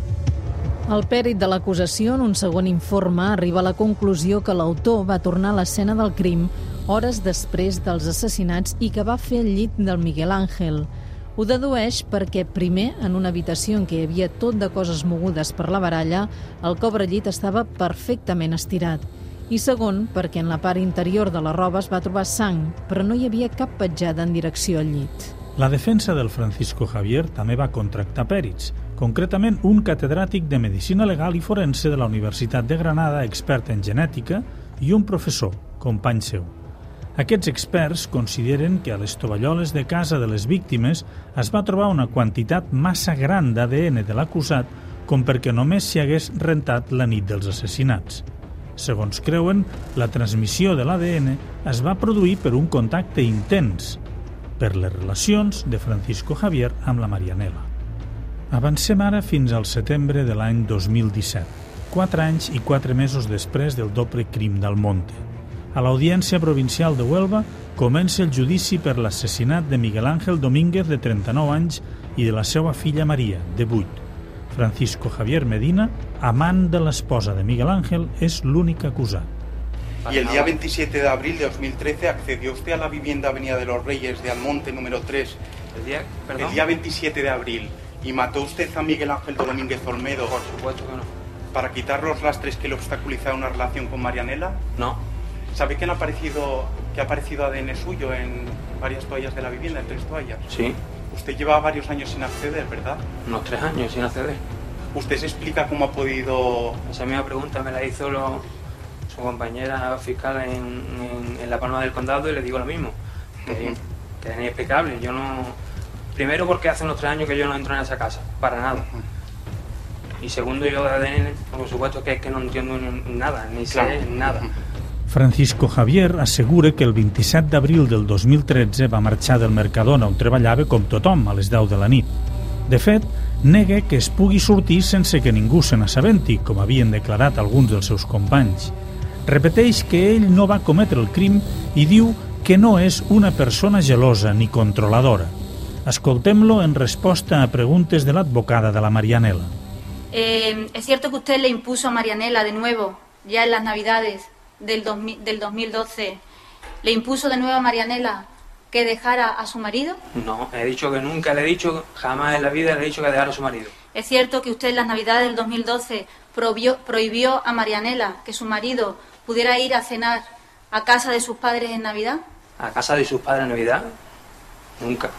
Speaker 7: El pèrit de l'acusació, en un segon informe, arriba a la conclusió que l'autor va tornar a l'escena del crim hores després dels assassinats i que va fer el llit del Miguel Ángel. Ho dedueix perquè, primer, en una habitació en què hi havia tot de coses mogudes per la baralla, el cobrellit estava perfectament estirat. I segon, perquè en la part interior de la roba es va trobar sang, però no hi havia cap petjada en direcció al llit.
Speaker 4: La defensa del Francisco Javier també va contractar pèrits, concretament un catedràtic de Medicina Legal i Forense de la Universitat de Granada, expert en genètica, i un professor, company seu. Aquests experts consideren que a les tovalloles de casa de les víctimes es va trobar una quantitat massa gran d'A D N de l'acusat com perquè només s'hi hagués rentat la nit dels assassinats. Segons creuen, la transmissió de l'A D N es va produir per un contacte intens, per les relacions de Francisco Javier amb la Marianela. Avancem ara fins al setembre de l'any dos mil disset, quatre anys i quatre mesos després del doble crim d'Almonte. A l'Audiència Provincial de Huelva comença el judici per l'assassinat de Miguel Ángel Domínguez, de trenta-nou anys, i de la seva filla Maria, de vuit. Francisco Javier Medina, amant de l'esposa de Miguel Ángel, és l'únic acusat.
Speaker 12: Y el día veintisiete de abril de dos mil trece accedió usted a la vivienda Avenida de los Reyes de Almonte número tres.
Speaker 13: ¿El día, perdón?
Speaker 12: El día veintisiete de abril. ¿Y mató usted a Miguel Ángel Domínguez Olmedo?
Speaker 13: Por supuesto que no.
Speaker 12: ¿Para quitar los lastres que le obstaculizaron una relación con Marianela?
Speaker 13: No.
Speaker 12: ¿Sabe que, han aparecido, que ha aparecido A D N suyo en varias toallas de la vivienda, en tres toallas?
Speaker 13: Sí.
Speaker 12: Usted lleva varios años sin acceder, ¿verdad?
Speaker 13: Unos tres años sin acceder.
Speaker 12: ¿Usted se explica cómo ha podido...?
Speaker 13: Esa misma pregunta me la hizo lo, su compañera fiscal en, en, en La Palma del Condado y le digo lo mismo. Que, uh-huh. que es inexplicable. Yo no... Primero porque hace unos tres años que yo no entro en esa casa, para nada. Uh-huh. Y segundo, yo de A D N, por supuesto que es que no entiendo ni, nada, ni sé claro. nada.
Speaker 4: Francisco Javier assegura que el vint-i-set d'abril del dos mil tretze va marxar del Mercadona, on treballava com tothom, a les deu de la nit. De fet, nega que es pugui sortir sense que ningú se n'assabenti, com havien declarat alguns dels seus companys. Repeteix que ell no va cometre el crim i diu que no és una persona gelosa ni controladora. Escoltem-lo en resposta a preguntes de l'advocada de la Marianela.
Speaker 14: Eh, ¿Es cierto que usted le impuso a Marianela de nuevo, ya en las Navidades del, dos mil, del dos mil doce, le impuso de nuevo a Marianela que dejara a su marido?
Speaker 13: No, he dicho que nunca le he dicho, jamás en la vida le he dicho que dejara a su marido.
Speaker 14: ¿Es cierto que usted en las Navidades del dos mil doce prohibió, prohibió a Marianela que su marido pudiera ir a cenar a casa de sus padres en Navidad?
Speaker 13: ¿A casa de sus padres en Navidad? Nunca.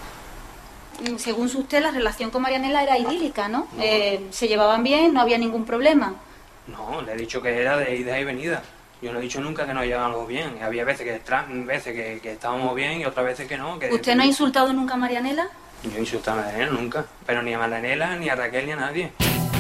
Speaker 14: Según usted, la relación con Marianela era idílica, ¿no? no. Eh, se llevaban bien, no había ningún problema.
Speaker 13: No, le he dicho que era de ida y venida. Yo no he dicho nunca que nos llevábamos bien. Había veces que veces que, que estábamos bien y otras veces que no. Que
Speaker 14: ¿Usted no ha insultado nunca a Marianela?
Speaker 13: Yo he insultado a Marianela nunca, pero ni a Marianela, ni a Raquel, ni a nadie.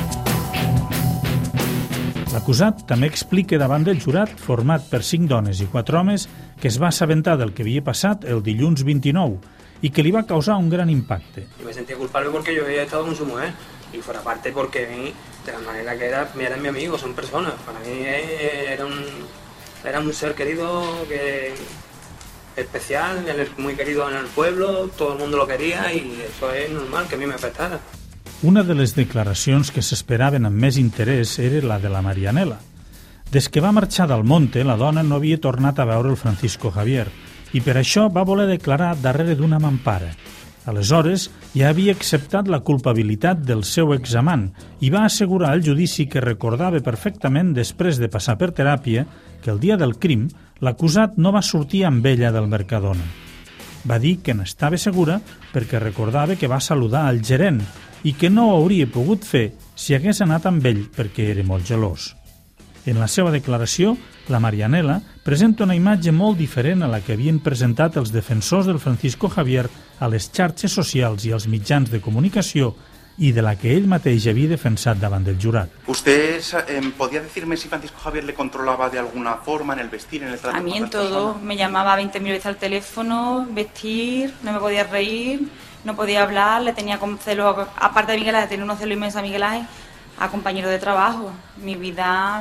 Speaker 4: L'acusat també explica davant del jurat, format per cinc dones i quatre homes, que es va assabentar del que havia passat el dilluns vint-i-nou i que li va causar un gran impacte.
Speaker 13: Yo me sentía culpable porque yo había estado con su mujer y fuera parte porque de la manera que era, era mi amigo, son personas. Para mí era un, era un ser querido, que especial, muy querido en el pueblo, todo el mundo lo quería y eso es normal que a mí me afectara.
Speaker 4: Una de les declaracions que s'esperaven amb més interès era la de la Marianela. Des que va marxar d'Almonte, la dona no havia tornat a veure el Francisco Javier i per això va voler declarar darrere d'una mampara. Aleshores, ja havia acceptat la culpabilitat del seu examant i va assegurar al judici que recordava perfectament, després de passar per teràpia, que el dia del crim l'acusat no va sortir amb ella del Mercadona. Va dir que n'estava segura perquè recordava que va saludar al gerent i que no ho hauria pogut fer si hagués anat amb ell perquè era molt gelós. En la seva declaració, la Marianela presenta una imatge molt diferent a la que havien presentat els defensors del Francisco Javier a les xarxes socials i als mitjans de comunicació i de la que ell mateix havia defensat davant del jurat.
Speaker 12: ¿Usted eh, podía decirme si Francisco Javier le controlaba de alguna forma en el vestir, en el trato?
Speaker 14: A mí en todo, me llamaba veinte mil veces al teléfono, vestir, no me podía reír, no podía hablar, le tenía como celos, aparte de Miguel Ángel, tenía unos celos inmensos a Miguel Ángel, a compañeros de trabajo. Mi vida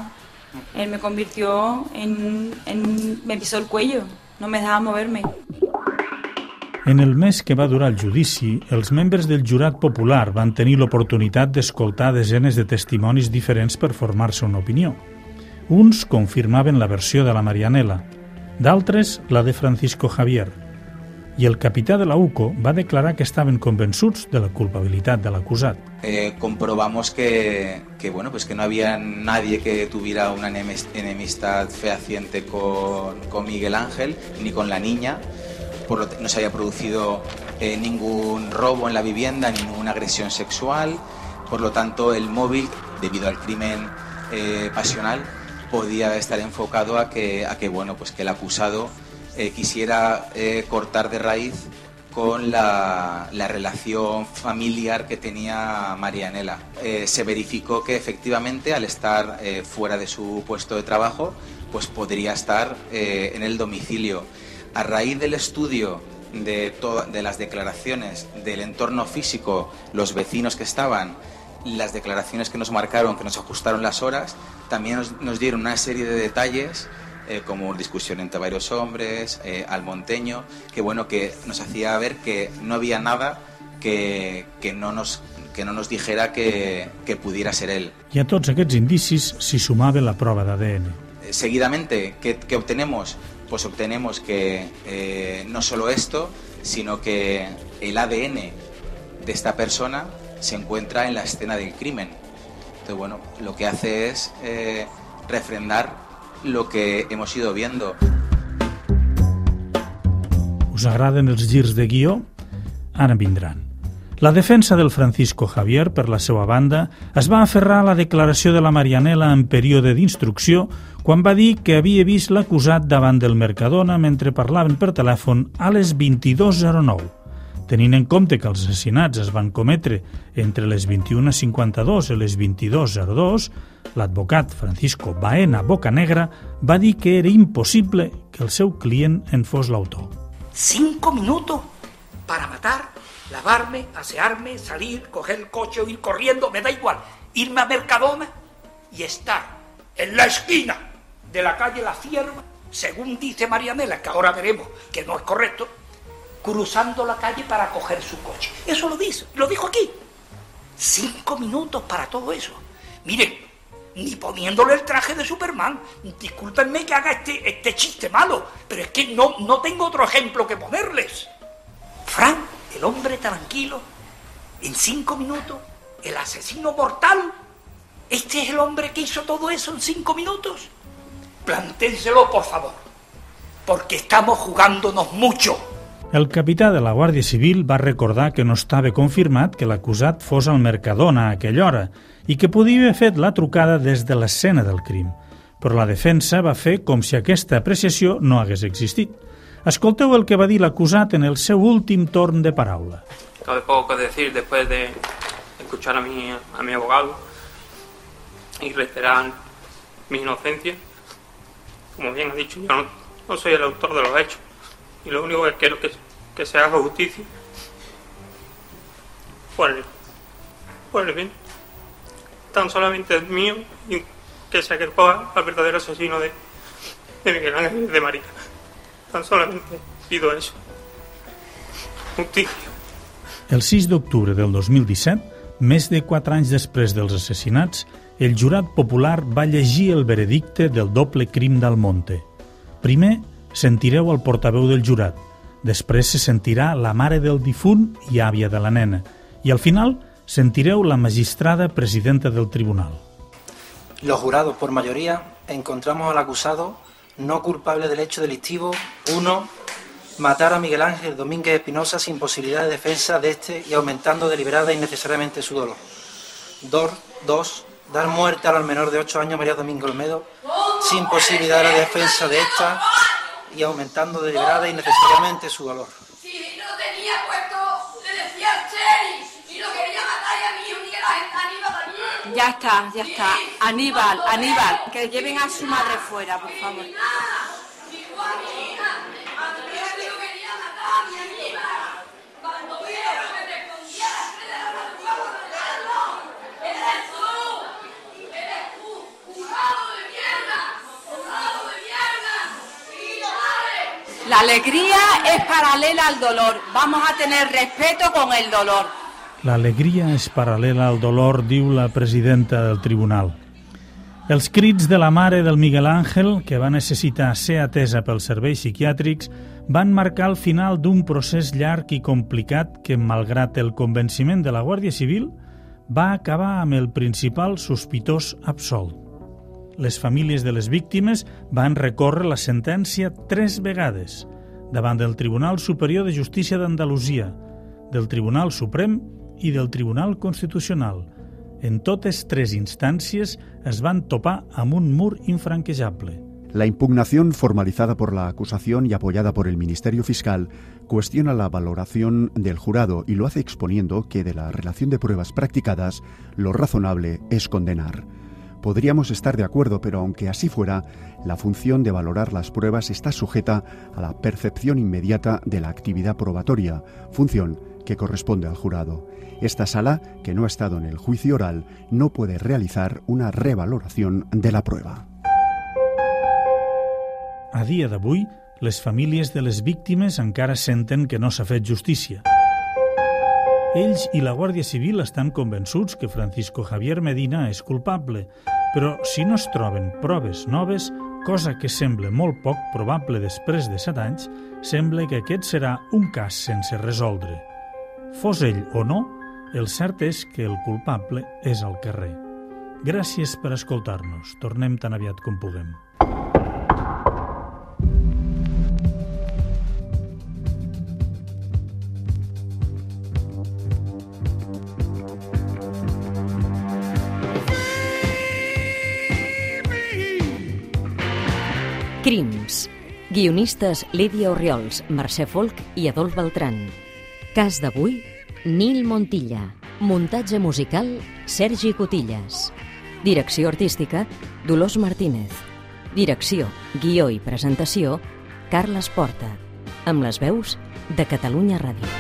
Speaker 15: Él me convirtió en, en... me pisó el cuello, no me dejaba moverme.
Speaker 4: En el mes que va durar el judici, els membres del jurat popular van tenir l'oportunitat d'escoltar desenes de testimonis diferents per formar-se una opinió. Uns confirmaven la versió de la Marianela, d'altres la de Francisco Javier. I el capità de la U C O va declarar que estaven convençuts de la culpabilitat de l'acusat.
Speaker 6: Eh, comprobamos que, que, bueno, pues que no había nadie que tuviera una enemistad fehaciente con, con Miguel Ángel, ni con la niña. Por lo no se había producido eh, ningún robo en la vivienda, ni ninguna agresión sexual. Por lo tanto, el móvil, debido al crimen eh, pasional, podía estar enfocado a que, a que, bueno, pues que el acusado eh, quisiera eh, cortar de raíz con la, la relación familiar que tenía Marianela. Eh, se verificó que efectivamente, al estar eh, fuera de su puesto de trabajo, pues podría estar eh, en el domicilio. A raíz del estudio de, de las declaraciones del entorno físico, los vecinos que estaban, las declaraciones que nos marcaron, que nos ajustaron las horas, también nos, nos dieron una serie de detalles, eh, como discusión entre varios hombres, eh, almonteño, que bueno, que nos hacía ver que no había nada que, que, no, nos, que no nos dijera que, que pudiera ser él.
Speaker 4: I a tots aquests indicis s'hi sumava la prova d'A D N.
Speaker 6: Eh, seguidamente, ¿qué, qué obtenemos? Pues obtenemos que eh, no solo esto, sino que el A D N de esta persona se encuentra en la escena del crimen. Entonces, bueno, lo que hace es eh, refrendar lo que hemos ido viendo.
Speaker 4: Us agraden els girs de guió? Ara vindran. La defensa del Francisco Javier, per la seva banda, es va aferrar a la declaració de la Marianela en període d'instrucció quan va dir que havia vist l'acusat davant del Mercadona mentre parlaven per telèfon a les vint-i-dues zero nou. Tenint en compte que els assassinats es van cometre entre les vint-i-una cinquanta-dos i les vint-i-dues zero dos, l'advocat Francisco Baena Bocanegra va dir que era impossible que el seu client en fos l'autor.
Speaker 16: Cinco minutos para matar, lavarme, asearme, salir, coger el coche o ir corriendo, me da igual, irme a Mercadona y estar en la esquina de la calle La Cierva, según dice Marianela, que ahora veremos que no es correcto, cruzando la calle para coger su coche. Eso lo dice, lo dijo aquí. Cinco minutos para todo eso. Miren, ni poniéndole el traje de Superman. Discúlpenme que haga este, este chiste malo, pero es que no, no tengo otro ejemplo que ponerles. Frank, el hombre tranquilo, en cinco minutos, el asesino mortal. ¿Este es el hombre que hizo todo eso en cinco minutos? Planténselo, por favor, porque estamos jugándonos mucho.
Speaker 4: El capità de la Guàrdia Civil va recordar que no estava confirmat que l'acusat fos al Mercadona a aquella hora i que podia haver fet la trucada des de l'escena del crim. Però la defensa va fer com si aquesta apreciació no hagués existit. Escolteu el que va dir l'acusat en el seu últim torn de paraula.
Speaker 13: Cabe poco decir después de escuchar a mi, a mi abogado y reiterar mi inocencia. Como bien ha dicho, yo no, no soy el autor de los hechos y lo único que quiero es que, que se haga justicia por el, por el bien tan solamente el mío y que se acercó al verdadero asesino de, de Miguel Ángel y de María. Tan solamente pido eso. Justicia.
Speaker 4: El sis d'octubre del dos mil disset, més de quatre anys després dels assassinats, el jurat popular va llegir el veredicte del doble crim d'Almonte. Primer, sentireu el portaveu del jurat. Després se sentirà la mare del difunt i àvia de la nena. I al final sentireu la magistrada presidenta del tribunal.
Speaker 17: Los jurados, por mayoría, encontramos al acusado no culpable del hecho delictivo. Uno, matar a Miguel Ángel Domínguez Espinosa sin posibilidad de defensa de este y aumentando deliberada e innecesariamente su dolor. Dos, dos, dar muerte al menor de ocho años María Domingo Olmedo sin posibilidad de la defensa de esta y aumentando deliberada e innecesariamente su dolor.
Speaker 18: Si lo tenía puesto, le decía al Cheri y lo quería matar y a mí un Miguel Ángel, Aníbal también.
Speaker 15: Ya está, ya está. Aníbal, Aníbal, que lleven a su madre fuera, por favor.
Speaker 18: ¡Eres tú! ¡Eres tú! ¡Jurado de mierda!
Speaker 19: La alegría es paralela al dolor. Vamos a tener respeto con el dolor.
Speaker 4: L'alegria és paral·lela al dolor, diu la presidenta del tribunal. Els crits de la mare del Miguel Ángel, que va necessitar ser atesa pels serveis psiquiàtrics, van marcar el final d'un procés llarg i complicat que, malgrat el convenciment de la Guàrdia Civil, va acabar amb el principal sospitós absolt. Les famílies de les víctimes van recórrer la sentència tres vegades davant del Tribunal Superior de Justícia d'Andalusia, del Tribunal Suprem i del Tribunal Constitucional. En totes tres instàncies es van topar amb un mur infranquejable.
Speaker 20: La impugnación formalizada por la acusación y apoyada por el Ministerio Fiscal cuestiona la valoración del jurado y lo hace exponiendo que de la relación de pruebas practicadas, lo razonable es condenar. Podríamos estar de acuerdo, pero aunque así fuera, la función de valorar las pruebas está sujeta a la percepción inmediata de la actividad probatoria, función que corresponde al jurado. Esta sala, que no ha estado en el juicio oral, no puede realizar una revaloración de la prueba.
Speaker 4: A dia d'avui, les famílies de les víctimes encara senten que no s'ha fet justícia. Ells i la Guàrdia Civil estan convençuts que Francisco Javier Medina és culpable, però si no es troben proves noves, cosa que sembla molt poc probable després de set anys, sembla que aquest serà un cas sense resoldre. Fos ell o no, el cert és que el culpable és al carrer. Gràcies per escoltar-nos. Tornem tan aviat com puguem.
Speaker 3: Crims. Guionistes Lídia Orriols, Mercè Folk i Adolf Beltran. Cas d'avui, Nil Montilla. Muntatge musical, Sergi Cotillas. Direcció artística, Dolors Martínez. Direcció, guió i presentació, Carles Porta. Amb les veus de Catalunya Ràdio.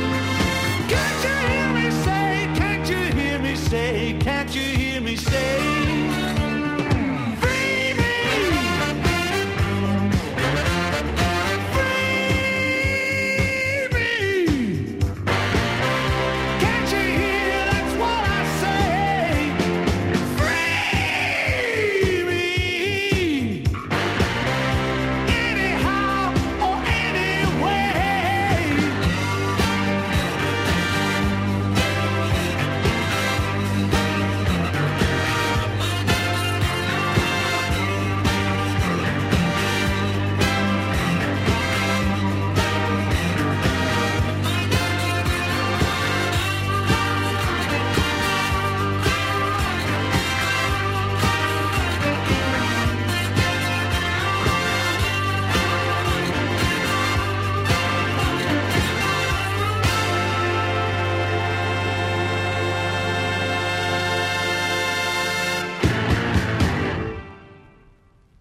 Speaker 21: Can't you hear me say